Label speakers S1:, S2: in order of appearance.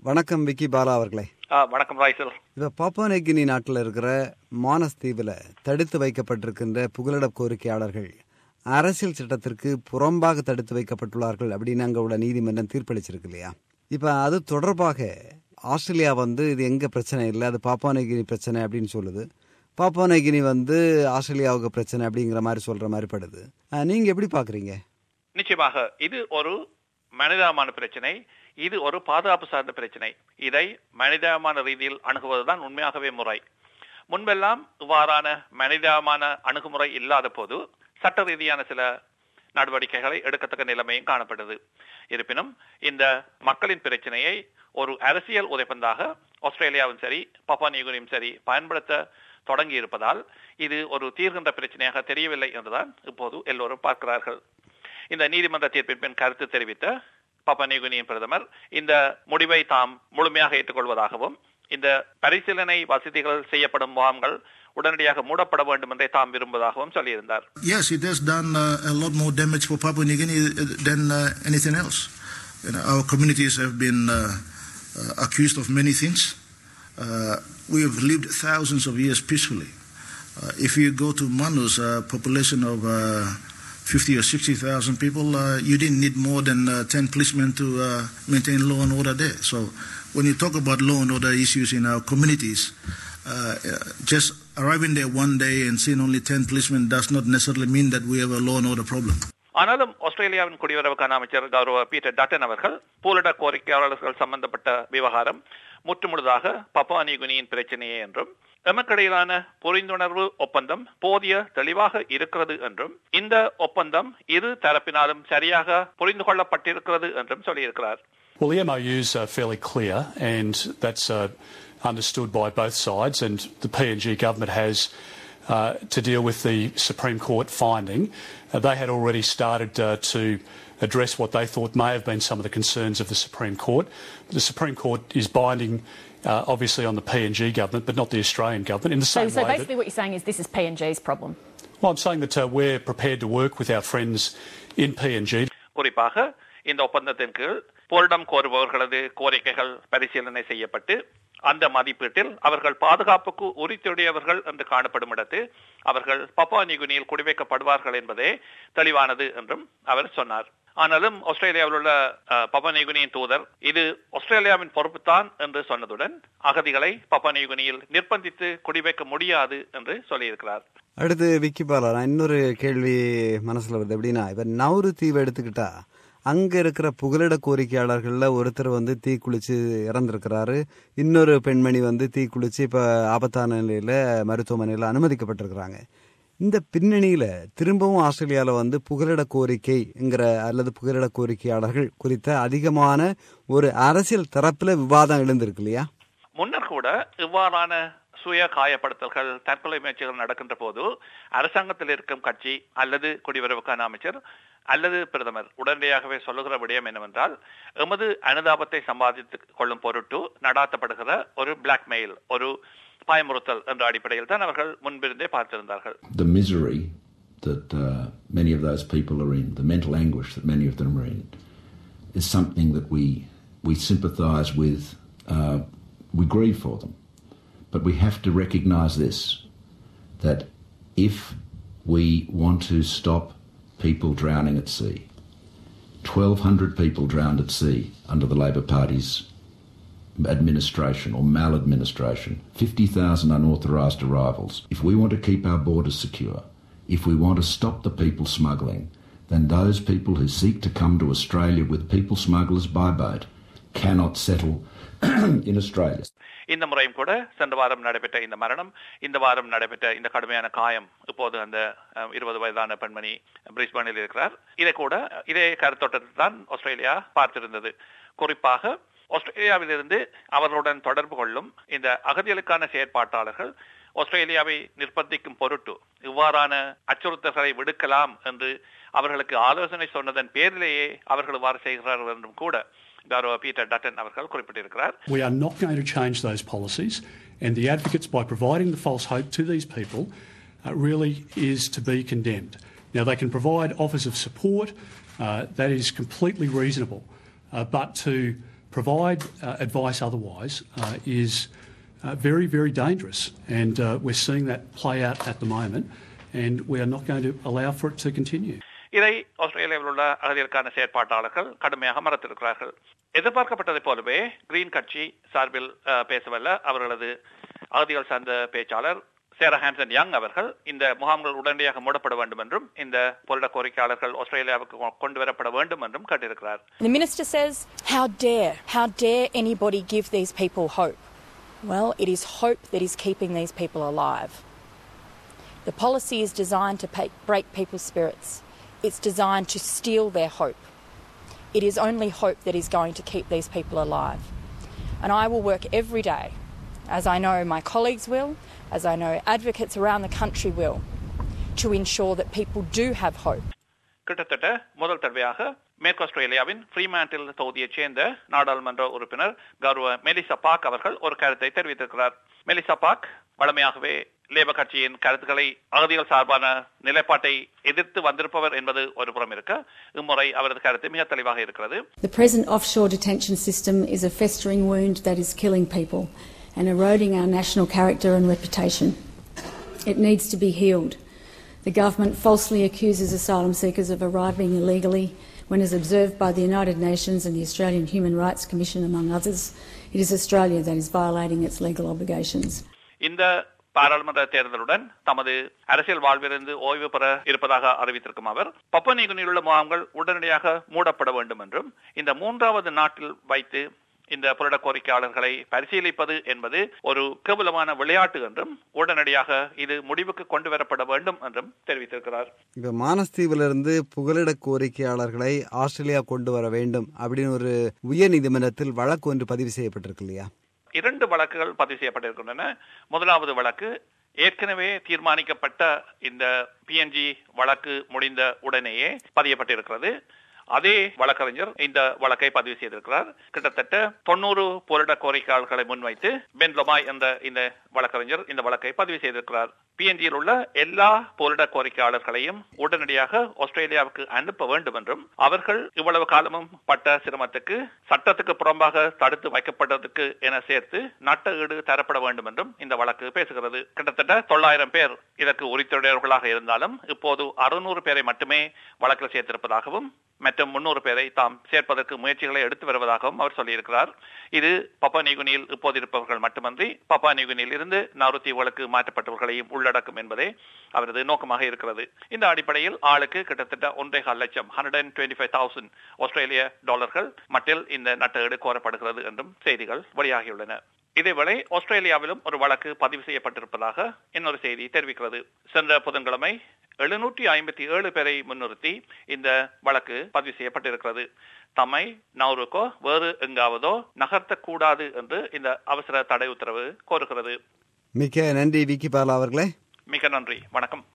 S1: வணக்கம் விக்கி பாலா அவர்களே.
S2: வணக்கம் ராய்சல்.
S1: இப்போ பாப்புவா நியூகினி நாட்டில் இருக்கிற மானஸ் தீவில் தடுத்து வைக்கப்பட்டிருக்கின்ற புகலிட கோரிக்கையாளர்கள் அரசியல் சட்டத்திற்கு புறம்பாக தடுத்து வைக்கப்பட்டுள்ளார்கள் அப்படின்னு அங்கே உள்ள நீதிமன்றம் தீர்ப்பளிச்சிருக்கு இல்லையா? இப்போ அது தொடர்பாக ஆஸ்திரேலியா இது எங்க பிரச்சனை இல்லை, அது பாப்புவா நியூகினி பிரச்சனை அப்படின்னு சொல்லுது. பாப்புவா நியூகினி ஆஸ்திரேலியாவுக்கு பிரச்சனை அப்படிங்கிற மாதிரி சொல்ற மாதிரி படுது. நீங்க எப்படி பாக்குறீங்க?
S2: நிச்சயமாக இது ஒரு மனிதாபிமான பிரச்சனை, இது ஒரு பாதுகாப்பு சார்ந்த பிரச்சனை. இதை மனிதாபிமான ரீதியில் அணுகுவதுதான் உண்மையாகவே முறை. முன்பெல்லாம் இவ்வாறான மனிதாபிமான அணுகுமுறை இல்லாத போது சட்ட ரீதியான சில நடவடிக்கைகளை எடுக்கத்தக்க நிலைமையும் காணப்பட்டது. இருப்பினும் இந்த மக்களின் பிரச்சனையை ஒரு அரசியல் உதைப்பந்தாக ஆஸ்திரேலியாவும் சரி பாப்புவா நியூகினியும் சரி பயன்படுத்த தொடங்கி இருப்பதால் இது ஒரு தீர்க்கின்ற பிரச்சனையாக தெரியவில்லை என்றுதான் இப்போது எல்லோரும் பார்க்கிறார்கள். இந்த நீதிமன்ற தீர்ப்பின் பின் கருத்து தெரிவித்த பாப்புவா நியூகினியின் பிரதமர் இந்த முடிவை தாம் முழுமையாக ஏற்றுக்கொள்வதாகவும் இந்த பரிசீலனை வசதிகள் செய்யப்படும் முகாம்கள் உடனடியாக மூடப்பட வேண்டும் என்றே தாம் விரும்புவதாகவும் சொல்லியிருந்தார்.
S3: Yes, it has done a lot more damage for Papua New Guinea than anything else. Our communities have been accused of many things. We have lived thousands of years peacefully. If you go to Manus, a population of 50 or 60,000 people, you didn't need more than 10 policemen to maintain law and order there. So when you talk about law and order issues in our communities, just arriving there one day and seeing only 10 policemen does not necessarily mean that we have a law and order problem.
S2: ஆனாலும் ஆஸ்திரேலியாவின் குடியுறவுக்கான அமைச்சர் கௌரவ Peter Dutton அவர்கள் பூலிட கோரிக்கையாளர்கள் சம்பந்தப்பட்ட விவகாரம் முற்றுமுழுதாக Papua நியூகினியின் பிரச்சனையே என்றும் எமக்கிடையிலான புரிந்துணர்வு ஒப்பந்தம் போதிய தெளிவாக இருக்கிறது என்றும் இந்த ஒப்பந்தம் இரு தரப்பினாலும் சரியாக புரிந்து கொள்ளப்பட்டிருக்கிறது என்றும் சொல்லியிருக்கிறார்.
S4: Well, the MOU's are fairly clear and that's understood by both sides, and the PNG government has to deal with the Supreme Court finding. They had already started to address what they thought may have been some of the concerns of the Supreme Court. The Supreme Court is binding obviously on the PNG government but not the Australian government in the same way.
S5: So basically what you're saying is this is PNG's problem?
S4: Well, I'm saying that we're prepared to work with our friends in PNG.
S2: குறிப்பாக இந்த ஒப்பந்தத்தின் கீழ் போரிடம் கோருபவர்களது கோரிக்கைகள் பரிசீலனை செய்யப்பட்டு அந்த மதிப்பீட்டில் அவர்கள் பாதுகாப்புக்கு உரித்துடையவர்கள் என்று காணப்படும் இடத்து அவர்கள் பாப்புவா நியூகினியில் குடிவைக்கப்படுவார்கள் என்பதே தெளிவானது என்றும் அவர் சொன்னார். ஆனாலும் ஆஸ்திரேலியாவில் உள்ள பாப்புவா நியூகினியின் தூதர் இது ஆஸ்திரேலியாவின் பொறுப்புத்தான் என்று சொன்னதுடன் அகதிகளை பாப்புவா நியூகினியில் நிர்பந்தித்து குடிவைக்க முடியாது என்று சொல்லியிருக்கிறார்.
S1: அடுத்து விக்கி பாலா, நான் இன்னொரு கேள்வி மனசுல வருது. எப்படின்னா, இப்ப நௌரு தீவை எடுத்துக்கிட்டா அங்க இருக்கிற புகலிட கோரிக்கையாளர்கள்ல ஒருத்தர் தீ குளிச்சு இறந்திருக்கிறாரு. இன்னொரு பெண்மணி தீ குளிச்சு இப்ப ஆபத்தான நிலையில மருத்துவமனையில அனுமதிக்கப்பட்டிருக்கிறாங்க. இந்த பின்னணியில திரும்பவும் ஆஸ்திரேலியால புகலிட கோரிக்கைங்கிற அல்லது புகலிட கோரிக்கையாளர்கள் குறித்த அதிகமான ஒரு அரசியல் தரப்புல விவாதம் எழுந்திருக்கு இல்லையா?
S2: முன்னர் கூட இவ்வாறான சுய காயப்படுத்தல்கள் தற்கொலை முயற்சிகள் நடக்கின்ற போது அரசாங்கத்தில் இருக்கும் கட்சி அல்லது குடியுறவுக்கான அமைச்சர் அல்லது பிரதமர் உடனடியாகவே சொல்லுகிற விடயம் என்னவென்றால் எமது அனுதாபத்தை சம்பாதித்துக் கொள்ளும் பொருட்டு நடாத்தப்படுகிற ஒரு பிளாக்மெயில், ஒரு பயமுறுத்தல் என்ற அடிப்படையில் தான் அவர்கள் முன்பிருந்தே பார்த்திருந்தார்கள்.
S6: The misery that many of those people are in, the mental anguish that many of them are in, is something that we sympathise with, we grieve for them. But we have to recognise this, that if we want to stop people drowning at sea, 1,200 people drowned at sea under the Labor Party's administration or maladministration, 50,000 unauthorised arrivals. If we want to keep our borders secure, if we want to stop the people smuggling, then those people who seek to come to Australia with people smugglers by boat cannot settle in Australia.
S2: இந்த முறையும் கூட சென்ற வாரம் நடைபெற்ற இந்த மரணம், இந்த வாரம் நடைபெற்ற இந்த கடுமையான காயம், இப்போது அந்த 20 வயதான பெண்மணி பிரிஸ்பனில் இருக்கிறார். இதை கூட இதே கருத்தோட்டத்தில் தான் ஆஸ்திரேலியா பார்த்திருந்தது. குறிப்பாக ஆஸ்திரேலியாவிலிருந்து அவர்களுடன் தொடர்பு கொள்ளும் இந்த அகதிகளுக்கான செயற்பாட்டாளர்கள் ஆஸ்திரேலியாவை நிர்பந்திக்கும் பொருட்டு இவ்வாறான அச்சுறுத்தல்களை விடுக்கலாம் என்று அவர்களுக்கு ஆலோசனை சொன்னதன் பேரிலேயே அவர்கள் இவ்வாறு செய்கிறார்கள் என்றும் கூட கௌரவ பீட்டர் டட்டன் அவர்கள் குறிப்பிட்டிருக்கிறார்.
S4: We are not going to change those policies, and the advocates, by providing the false hope to these people, really is to be condemned. Now, they can provide offers of support, that is completely reasonable, but to provide advice otherwise is very, very dangerous. And we're seeing that play out at the moment, and we are not going to allow for it to continue.
S2: இதை ஆஸ்திரேலியாவில் உள்ள அகதிகளுக்கான செயற்பாட்டாளர்கள் கடுமையாக மறுத்திருக்கிறார்கள். எதிர்பார்க்கப்பட்டதைப் போலவே green கட்சி சார்பில் பேசவல்ல அவர்களது அகதிகள் சார்ந்த பேச்சாளர் சேரா ஹாம்சன் யங் அவர்கள் இந்த முகாம்கள் உடனடியாக மூடப்பட வேண்டும் என்றும் இந்த போராட்ட கோரிக்கையாளர்கள் ஆஸ்திரேலியாவுக்கு கொண்டு வரப்பட வேண்டும் என்றும் கேட்டிருக்கிறார்.
S5: The minister says, how dare anybody give these people hope? Well, it is hope that is keeping these people alive. The policy is designed to break people's spirits. It's designed to steal their hope. It is only hope that is going to keep these people alive. And I will work every day, as I know my colleagues will, as I know advocates around the country will, to ensure that people do have hope.
S2: கிட்டத்தட்ட முதல் தடவையாக மேற்கு ஆஸ்திரேலியாவின் ஃப்ரீமேண்டில் தொகுதியைச் சேர்ந்த நாடாளுமன்ற உறுப்பினர் கௌரவ மெலிசா பாக் அவர்கள் ஒரு கருத்தை தெரிவித்திருக்கிறார். மெலிசா பாக் வழமையாகவே லேபர் கட்சியின் கருத்துக்களை அகதிகள் சார்பான நிலைப்பாட்டை எதிர்த்து வந்திருப்பவர் என்பது ஒரு புறம் இருக்க, இம்முறை அவரது கருத்து மிக தெளிவாக இருக்கிறது.
S7: The present offshore detention system is a festering wound that is killing people and eroding our national character and reputation. It needs to be healed. The government falsely accuses asylum seekers of arriving illegally when, as observed by the United Nations and the Australian Human Rights Commission, among others, it is Australia that is violating its legal obligations.
S2: இந்த பாராளுமன்ற தேர்தலுடன் தமது அரசியல் வாழ்விலிருந்து ஓய்வு பெற இருப்பதாக அறிவித்திருக்கும் அவர் Papua நியூகினியில் உள்ள முகாம்கள் உடனடியாக மூடப்பட வேண்டும் என்றும் இந்த மூன்றாவது நாட்டில் வைத்து இந்த போராட்ட கோரிக்கையாளர்களை பரிசீலிப்பது என்பது ஒரு கேவலமான விளையாட்டு என்றும் உடனடியாக இது முடிவுக்கு கொண்டு வரப்பட வேண்டும் என்றும் தெரிவித்திருக்கிறார்.
S1: இப்ப மானஸ்தீவிலிருந்து புகலிட கோரிக்கையாளர்களை ஆஸ்திரேலியா கொண்டு வர வேண்டும் அப்படின்னு ஒரு உயர் நீதிமன்றத்தில் வழக்கு ஒன்று பதிவு செய்யப்பட்டிருக்கு இல்லையா? 2
S2: வழக்குகள் பதிவு செய்யப்பட்டிருக்கின்றன. முதலாவது வழக்கு ஏற்கனவே தீர்மானிக்கப்பட்ட இந்த பிஎன்ஜி வழக்கு முடிந்த உடனேயே பதியப்பட்டிருக்கிறது. அதே வழக்கறிஞர் இந்த வழக்கை பதிவு செய்திருக்கிறார். கிட்டத்தட்ட 90 போராட்ட கோரிக்கையாளர்களை முன்வைத்து பென் லொமாய் என்ற இந்த வழக்கறிஞர் இந்த வழக்கை பதிவு செய்திருக்கிறார். பிஎன்ஜியில் உள்ள எல்லா போராட்ட கோரிக்கையாளர்களையும் உடனடியாக ஆஸ்திரேலியாவுக்கு அனுப்ப வேண்டும் என்றும் அவர்கள் இவ்வளவு காலமும் பட்ட சிரமத்துக்கு சட்டத்துக்கு புறம்பாக தடுத்து வைக்கப்பட்டதுக்கு என சேர்த்து நட்ட ஈடு தரப்பட வேண்டும் என்றும் இந்த வழக்கு பேசுகிறது. கிட்டத்தட்ட 900 பேர் இதற்கு உரித்துடையவர்களாக இருந்தாலும் இப்போது 600 பேரை மட்டுமே வழக்கில் சேர்த்திருப்பதாகவும் மற்றும் 300 பேரை தாம் சேர்ப்பதற்கு முயற்சிகளை எடுத்து வருவதாகவும் அவர் சொல்லியிருக்கிறார். இது பப்புவா நியூகினியில் இப்போது இருப்பவர்கள் மட்டுமன்றி பப்புவா நியூகினியில் இருந்து நாறு தீவுகளுக்கு மாற்றப்பட்டவர்களையும் உள்ளடக்கும் என்பதே அவரது நோக்கமாக இருக்கிறது. இந்த அடிப்படையில் ஆளுக்கு கிட்டத்தட்ட 1.5 லட்சம் 125,000 ஆஸ்திரேலிய டாலர்கள் மட்டில் இந்த நட்டஈடு கோரப்படுகிறது என்றும் செய்திகள் வெளியாகியுள்ளன. இதேவேளை ஆஸ்திரேலியாவிலும் ஒரு வழக்கு பதிவு செய்யப்பட்டிருப்பதாக இன்னொரு செய்தி தெரிவிக்கிறது. சென்ற புதன்கிழமை 757 பேரை முன்னிறுத்தி இந்த வழக்கு பதிவு செய்யப்பட்டிருக்கிறது. தம்மை நௌருக்கோ வேறு எங்காவதோ நகர்த்தக்கூடாது என்று இந்த அவசர தடை உத்தரவு கோருகிறது.
S1: மிக்க நன்றி விக்கி பாலா அவர்களே.
S2: மிக்க நன்றி, வணக்கம்.